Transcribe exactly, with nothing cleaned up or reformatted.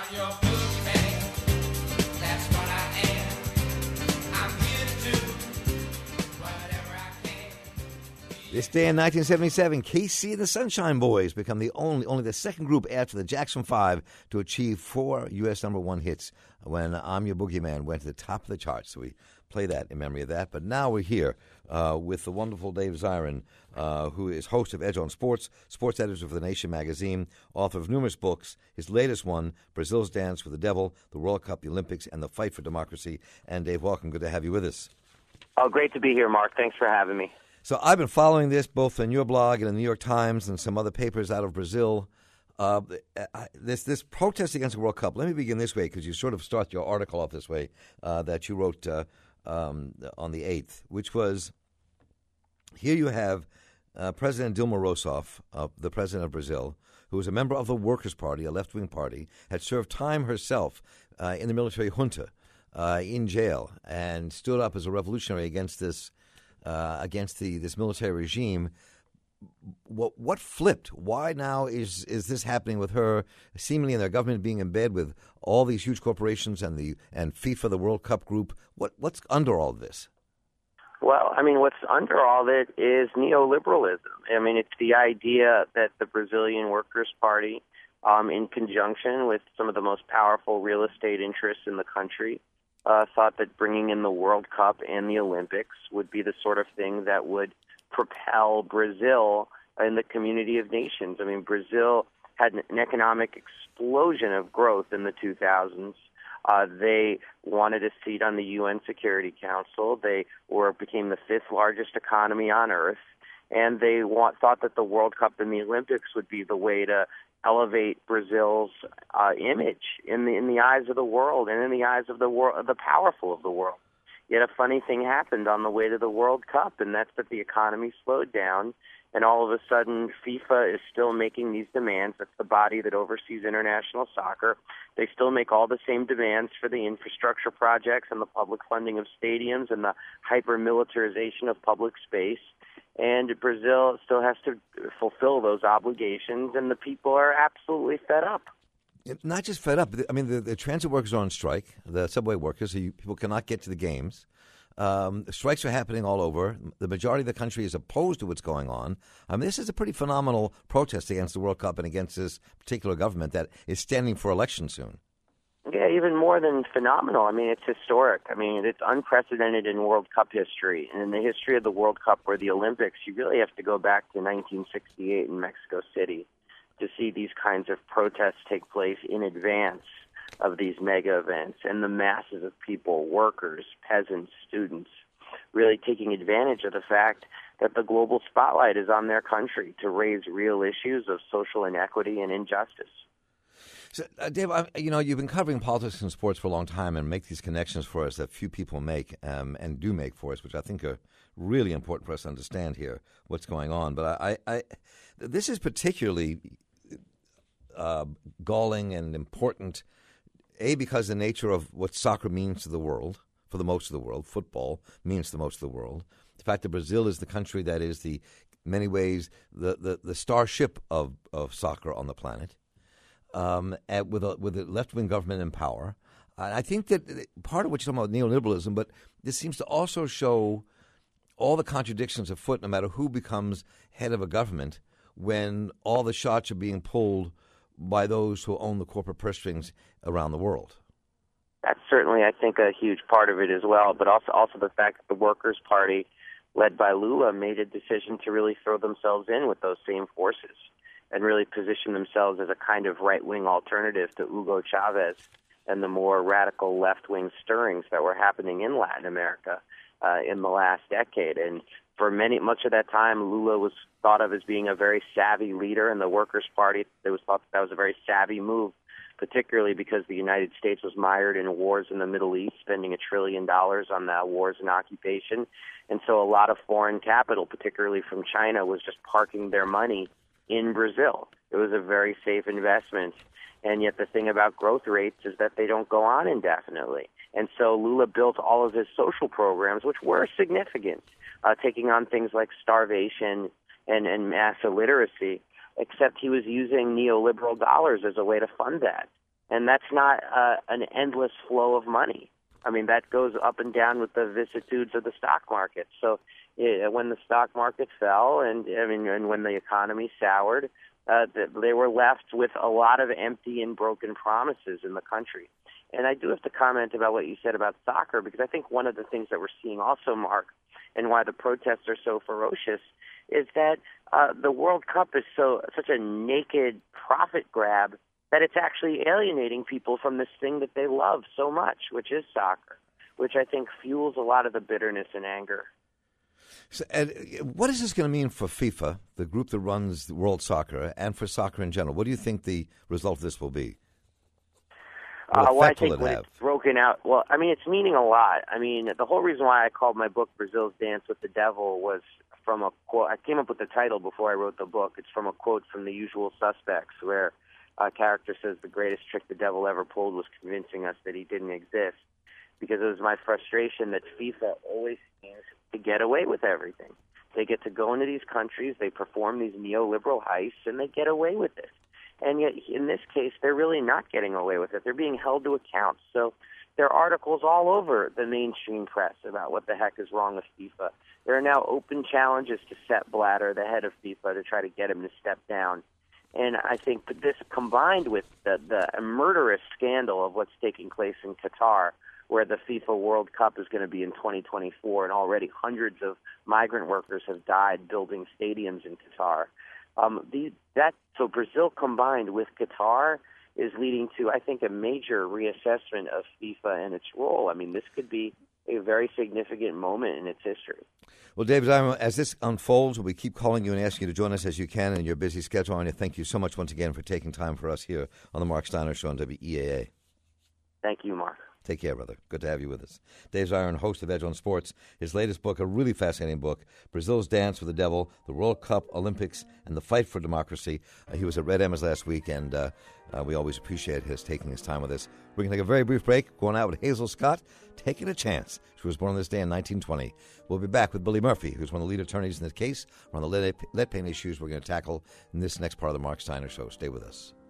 your boogeyman. That's what I am. I'm here to do whatever I can. This day in nineteen seventy-seven, K C and the Sunshine Boys become the only only the second group after the Jackson Five to achieve four U S number one hits when I'm Your Boogeyman went to the top of the charts. So we play that in memory of that. But now we're here uh, with the wonderful Dave Zirin, uh, who is host of Edge on Sports, sports editor for The Nation magazine, author of numerous books. His latest one, Brazil's Dance with the Devil, the World Cup, the Olympics, and the Fight for Democracy. And Dave, welcome. Good to have you with us. Oh, great to be here, Mark. Thanks for having me. So I've been following this both in your blog and in the New York Times and some other papers out of Brazil. Uh, this this protest against the World Cup. Let me begin this way because you sort of start your article off this way uh, that you wrote uh, um, on the eighth, which was, here you have uh, President Dilma Rousseff, uh, the president of Brazil, who was a member of the Workers' Party, a left-wing party, had served time herself uh, in the military junta uh, in jail and stood up as a revolutionary against this uh, against the this military regime. What what flipped? Why now is is this happening with her, seemingly in their government being in bed with all these huge corporations and the and FIFA, the World Cup group? What what's under all this? Well, I mean, what's under all of it is neoliberalism. I mean, it's the idea that the Brazilian Workers' Party, um, in conjunction with some of the most powerful real estate interests in the country, uh, thought that bringing in the World Cup and the Olympics would be the sort of thing that would propel Brazil in the community of nations. I mean, Brazil had an economic explosion of growth in the two thousands. Uh, they wanted a seat on the U N Security Council. They were became the fifth largest economy on earth, and they want, thought that the World Cup and the Olympics would be the way to elevate Brazil's uh, image in the in the eyes of the world and in the eyes of the world, the powerful of the world. Yet a funny thing happened on the way to the World Cup, and that's that the economy slowed down, and all of a sudden FIFA is still making these demands. That's the body that oversees international soccer. They still make all the same demands for the infrastructure projects and the public funding of stadiums and the hyper-militarization of public space. And Brazil still has to fulfill those obligations, and the people are absolutely fed up. Not just fed up. I mean, the, the transit workers are on strike, the subway workers, so you, people cannot get to the games. Um, strikes are happening all over. The majority of the country is opposed to what's going on. I mean, this is a pretty phenomenal protest against the World Cup and against this particular government that is standing for election soon. Yeah, even more than phenomenal. I mean, it's historic. I mean, it's unprecedented in World Cup history. And in the history of the World Cup or the Olympics, you really have to go back to nineteen sixty-eight in Mexico City to see these kinds of protests take place in advance of these mega events, and the masses of people, workers, peasants, students, really taking advantage of the fact that the global spotlight is on their country to raise real issues of social inequity and injustice. So, uh, Dave, I, you know, you've been covering politics and sports for a long time and make these connections for us that few people make um, and do make for us, which I think are really important for us to understand here what's going on. But I, I, I this is particularly Uh, galling and important, A, because the nature of what soccer means to the world, for the most of the world, football means to most of the world. The fact that Brazil is the country that is the, in many ways, the, the, the starship of, of soccer on the planet, um, and with a, with a left-wing government in power. And I think that part of what you're talking about neoliberalism, but this seems to also show all the contradictions afoot, no matter who becomes head of a government, when all the shots are being pulled by those who own the corporate purse strings around the world. That's certainly, I think, a huge part of it as well, but also also the fact that the Workers' Party, led by Lula, made a decision to really throw themselves in with those same forces and really position themselves as a kind of right-wing alternative to Hugo Chavez and the more radical left-wing stirrings that were happening in Latin America uh, in the last decade. And for many, much of that time, Lula was thought of as being a very savvy leader in the Workers' Party. It was thought that, that was a very savvy move, particularly because the United States was mired in wars in the Middle East, spending a trillion dollars on the wars and occupation. And so a lot of foreign capital, particularly from China, was just parking their money in Brazil. It was a very safe investment. And yet the thing about growth rates is that they don't go on indefinitely. And so Lula built all of his social programs, which were significant, uh, taking on things like starvation and, and mass illiteracy, except he was using neoliberal dollars as a way to fund that. And that's not uh, an endless flow of money. I mean, that goes up and down with the vicissitudes of the stock market. So uh, when the stock market fell and, I mean, and when the economy soured, uh, they were left with a lot of empty and broken promises in the country. And I do have to comment about what you said about soccer, because I think one of the things that we're seeing also, Mark, and why the protests are so ferocious, is that uh, the World Cup is so such a naked profit grab that it's actually alienating people from this thing that they love so much, which is soccer, which I think fuels a lot of the bitterness and anger. So, Ed, what is this going to mean for FIFA, the group that runs World Soccer, and for soccer in general? What do you think the result of this will be? Uh, well, I think when it's broken out, well, I mean, it's meaning a lot. I mean, the whole reason why I called my book Brazil's Dance with the Devil was from a quote. I came up with the title before I wrote the book. It's from a quote from The Usual Suspects, where a character says the greatest trick the devil ever pulled was convincing us that he didn't exist, because it was my frustration that FIFA always seems to get away with everything. They get to go into these countries, they perform these neoliberal heists, and they get away with it. And yet, in this case, they're really not getting away with it. They're being held to account. So there are articles all over the mainstream press about what the heck is wrong with FIFA. There are now open challenges to Sepp Blatter, the head of FIFA, to try to get him to step down. And I think that this, combined with the, the murderous scandal of what's taking place in Qatar, where the FIFA World Cup is going to be in twenty twenty-four, and already hundreds of migrant workers have died building stadiums in Qatar. Um, the, that so Brazil combined with Qatar is leading to, I think, a major reassessment of FIFA and its role. I mean, this could be a very significant moment in its history. Well, David Zirin, as this unfolds, we keep calling you and asking you to join us as you can in your busy schedule. And thank you so much once again for taking time for us here on the Mark Steiner Show on W E A A. Thank you, Mark. Take care, brother. Good to have you with us. Dave Zirin, host of Edge on Sports. His latest book, a really fascinating book, Brazil's Dance with the Devil, the World Cup, Olympics, and the Fight for Democracy. Uh, he was at Red Emma's last week, and uh, uh, we always appreciate his taking his time with us. We're going to take a very brief break, going out with Hazel Scott, Taking a Chance. She was born on this day in nineteen twenty. We'll be back with Billy Murphy, who's one of the lead attorneys in this case, on the lead, lead paint issues we're going to tackle in this next part of the Mark Steiner Show. Stay with us.